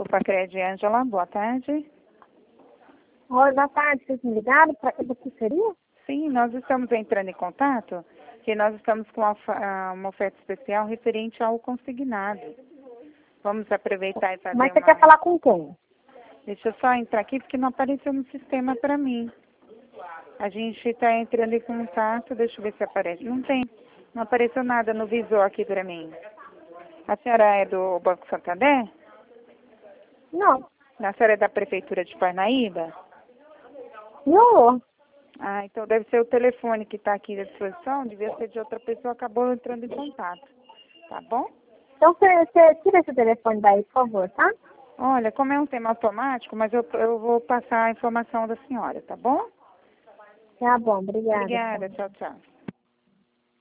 Pacred, Ângela, boa tarde. Oi, boa tarde, vocês me ligaram? Para que você seria? Sim, nós estamos entrando em contato, que nós estamos com uma oferta especial referente ao consignado. Vamos aproveitar e fazer Mas você quer falar com quem? Deixa eu só entrar aqui, porque não apareceu no sistema para mim. A gente está entrando em contato, deixa eu ver se aparece. Não apareceu nada no visor aqui para mim. A senhora é do Banco Santander? Não. A senhora é da Prefeitura de Parnaíba? Não. Ah, então deve ser o telefone que está aqui à disposição, devia ser de outra pessoa, acabou entrando em contato. Tá bom? Então você tira esse telefone daí, por favor, tá? Olha, como é um tema automático, mas eu vou passar a informação da senhora, tá bom? Tá bom, obrigada. Obrigada, tchau, tchau.